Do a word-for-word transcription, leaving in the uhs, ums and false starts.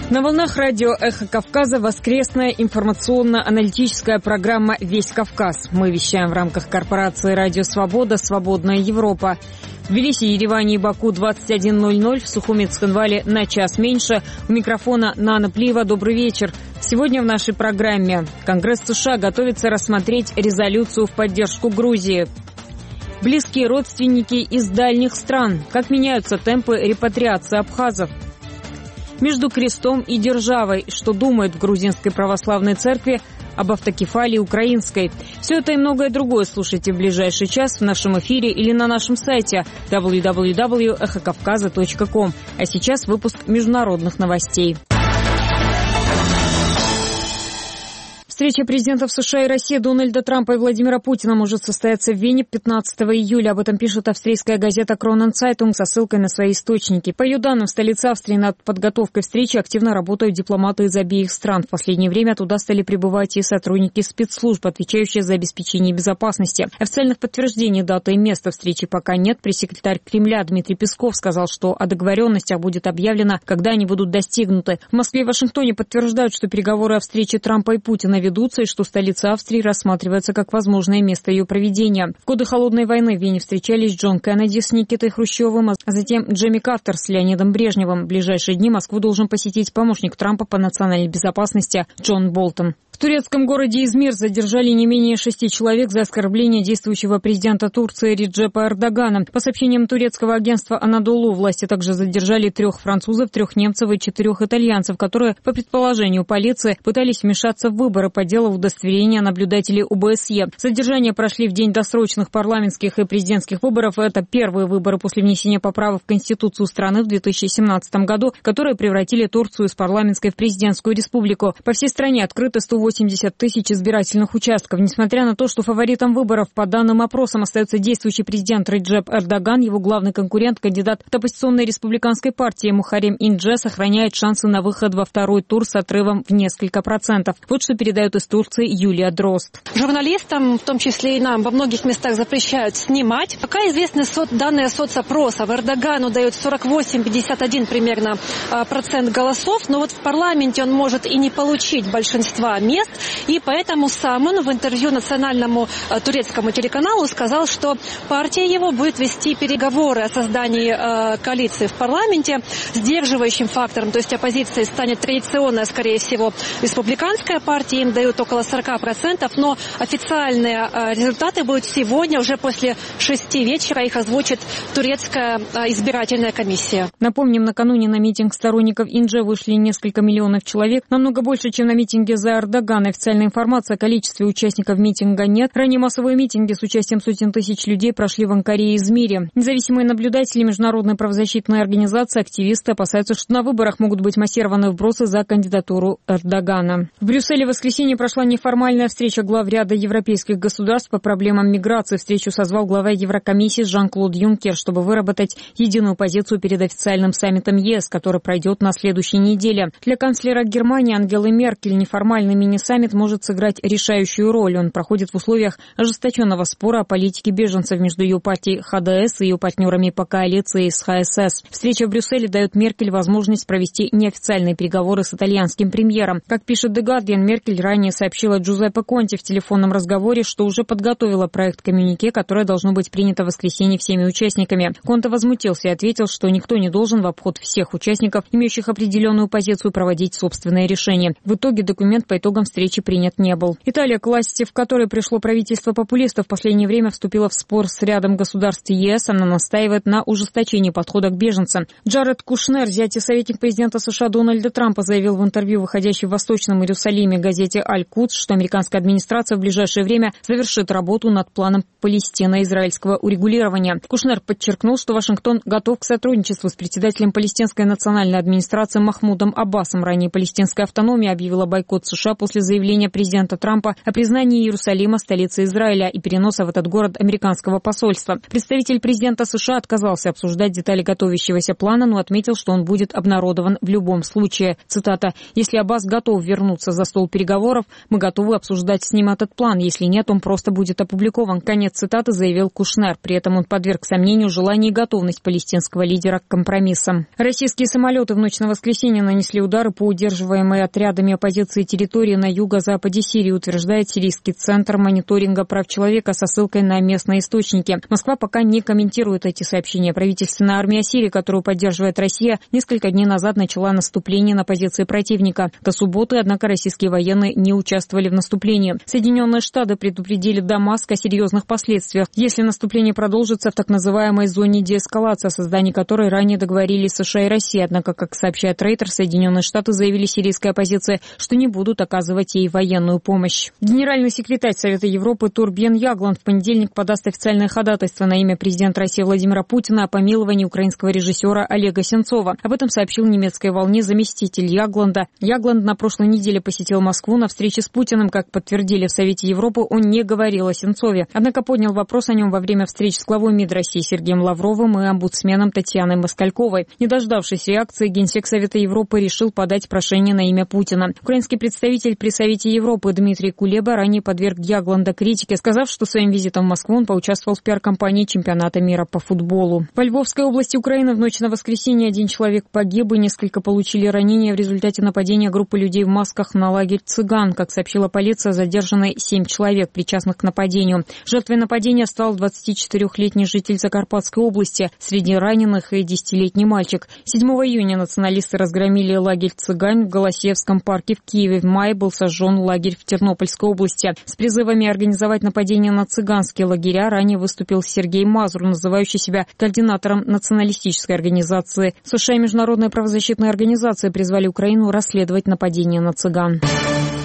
На волнах радио «Эхо Кавказа» воскресная информационно-аналитическая программа «Весь Кавказ». Мы вещаем в рамках корпорации «Радио Свобода. Свободная Европа». В Тбилиси, Ереване и Баку двадцать один ноль ноль, в Сухуми и Цхинвале на час меньше. У микрофона Нана Плиева. Добрый вечер. Сегодня в нашей программе Конгресс США готовится рассмотреть резолюцию в поддержку Грузии. Близкие родственники из дальних стран. Как меняются темпы репатриации абхазов? Между крестом и державой. Что думает в грузинской православной церкви об автокефалии украинской? Все это и многое другое слушайте в ближайший час в нашем эфире или на нашем сайте дабл ю дабл ю дабл ю точка эхо кавказа точка ком. А сейчас выпуск международных новостей. Встреча президентов США и России Дональда Трампа и Владимира Путина может состояться в Вене пятнадцатого июля. Об этом пишет австрийская газета «Кронен-Цайтунг» со ссылкой на свои источники. По ее данным, в столице Австрии над подготовкой встречи активно работают дипломаты из обеих стран. В последнее время туда стали прибывать и сотрудники спецслужб, отвечающие за обеспечение безопасности. Официальных подтверждений даты и места встречи пока нет. Пресс-секретарь Кремля Дмитрий Песков сказал, что о договоренностях будет объявлено, когда они будут достигнуты. В Москве и Вашингтоне подтверждают, что переговоры о встрече Трампа и Путина ведутся, и что столица Австрии рассматривается как возможное место ее проведения. В годы Холодной войны в Вене встречались Джон Кеннеди с Никитой Хрущевым, а затем Джимми Картер с Леонидом Брежневым. В ближайшие дни Москву должен посетить помощник Трампа по национальной безопасности Джон Болтон. В турецком городе Измир задержали не менее шести человек за оскорбление действующего президента Турции Реджепа Эрдогана. По сообщениям турецкого агентства «Анадолу», власти также задержали трех французов, трех немцев и четырех итальянцев, которые, по предположению полиции, пытались вмешаться в выборы по делу удостоверения наблюдателей о бэ эс е. Задержания прошли в день досрочных парламентских и президентских выборов. Это первые выборы после внесения поправок в Конституцию страны в две тысячи семнадцатом году, которые превратили Турцию из парламентской в президентскую республику. По всей стране открыто сто восемьдесят тысяч избирательных участков. Несмотря на то, что фаворитом выборов по данным опросам остается действующий президент Реджеп Эрдоган, его главный конкурент, кандидат от оппозиционной республиканской партии Мухаррем Индже, сохраняет шансы на выход во второй тур с отрывом в несколько процентов. Вот что передает из Турции Юлия Дрозд. Журналистам, в том числе и нам, во многих местах запрещают снимать. Пока известны соц... данные соцопросов. Эрдогану дают сорок восемь - пятьдесят один примерно процент голосов, но вот в парламенте он может и не получить большинства мест. И поэтому сам он в интервью национальному э, турецкому телеканалу сказал, что партия его будет вести переговоры о создании э, коалиции в парламенте. Сдерживающим фактором, то есть оппозицией, станет традиционная, скорее всего, республиканская партия. Им дают около сорок процентов, но официальные э, результаты будут сегодня, уже после шести вечера. Их озвучит турецкая э, избирательная комиссия. Напомним, накануне на митинг сторонников Индже вышли несколько миллионов человек. Намного больше, чем на митинге за Эрдогана. Официальной информации о количестве участников митинга нет. Ранее массовые митинги с участием сотен тысяч людей прошли в Анкаре и Измире. Независимые наблюдатели, международные правозащитные организации, активисты опасаются, что на выборах могут быть массированы вбросы за кандидатуру Эрдогана. В Брюсселе в воскресенье прошла неформальная встреча глав ряда европейских государств по проблемам миграции. Встречу созвал глава Еврокомиссии Жан-Клод Юнкер, чтобы выработать единую позицию перед официальным саммитом е эс, который пройдет на следующей неделе. Для канцлера Германии Ангелы Меркель неформальный мини-саммит может сыграть решающую роль. Он проходит в условиях ожесточенного спора о политике беженцев между ее партией ха дэ эс и ее партнерами по коалиции с ха эс эс. Встреча в Брюсселе дает Меркель возможность провести неофициальные переговоры с итальянским премьером. Как пишет The Guardian, Меркель ранее сообщила Джузеппе Конте в телефонном разговоре, что уже подготовила проект коммюнике, которое должно быть принято в воскресенье всеми участниками. Конте возмутился и ответил, что никто не должен в обход всех участников, имеющих определенную позицию, проводить собственное решение. В итоге документ по итогам встречи принят не был. Италия, к власти в которой пришло правительство популистов, в последнее время вступила в спор с рядом государств е эс. Она настаивает на ужесточении подхода к беженцам. Джаред Кушнер, зять и советник президента США Дональда Трампа, заявил в интервью, выходящей в Восточном Иерусалиме газете «Аль-Кудс», что американская администрация в ближайшее время завершит работу над планом палестино-израильского урегулирования. Кушнер подчеркнул, что Вашингтон готов к сотрудничеству с председателем палестинской национальной администрации Махмудом Аббасом. Ранее палестинская автономия объявила бойкот США после после заявления президента Трампа о признании Иерусалима столицей Израиля и переноса в этот город американского посольства. Представитель президента США отказался обсуждать детали готовящегося плана, но отметил, что он будет обнародован в любом случае. Цитата: «Если Аббас готов вернуться за стол переговоров, мы готовы обсуждать с ним этот план. Если нет, он просто будет опубликован». Конец цитаты, заявил Кушнер. При этом он подверг сомнению желание и готовность палестинского лидера к компромиссам. Российские самолеты в ночь на воскресенье нанесли удары по удерживаемой отрядами оппозиции территории на юго-западе Сирии, утверждает Сирийский центр мониторинга прав человека со ссылкой на местные источники. Москва пока не комментирует эти сообщения. Правительственная армия Сирии, которую поддерживает Россия, несколько дней назад начала наступление на позиции противника. До субботы, однако, российские военные не участвовали в наступлении. Соединенные Штаты предупредили Дамаск о серьезных последствиях, если наступление продолжится в так называемой зоне деэскалации, о создании которой ранее договорились США и Россия. Однако, как сообщает Рейтер, Соединенные Штаты заявили сирийской оппозиции, что не будут оказывать ей военную помощь. Генеральный секретарь Совета Европы Торбьен Ягланд в понедельник подаст официальное ходатайство на имя президента России Владимира Путина о помиловании украинского режиссера Олега Сенцова. Об этом сообщил немецкой волне заместитель Ягланда. Ягланд на прошлой неделе посетил Москву на встрече с Путиным. Как подтвердили в Совете Европы, он не говорил о Сенцове. Однако поднял вопрос о нем во время встреч с главой МИД России Сергеем Лавровым и омбудсменом Татьяной Москальковой. Не дождавшись реакции, Генсек Совета Европы решил подать прошение на имя Путина. Украинский представитель при Совете Европы Дмитрий Кулеба ранее подверг Ягланда критике, сказав, что своим визитом в Москву он поучаствовал в пиар-компании чемпионата мира по футболу. Во Львовской области Украины в ночь на воскресенье один человек погиб и несколько получили ранения в результате нападения группы людей в масках на лагерь цыган. Как сообщила полиция, задержаны семь человек, причастных к нападению. Жертвой нападения стал двадцатичетырёхлетний житель Закарпатской области. Среди раненых и десятилетний мальчик. седьмого июня националисты разгромили лагерь цыган в Голосеевском парке в Киеве. В мае был сожжен лагерь в Тернопольской области. С призывами организовать нападение на цыганские лагеря ранее выступил Сергей Мазур, называющий себя координатором националистической организации. США и международные правозащитные организации призвали Украину расследовать нападение на цыган.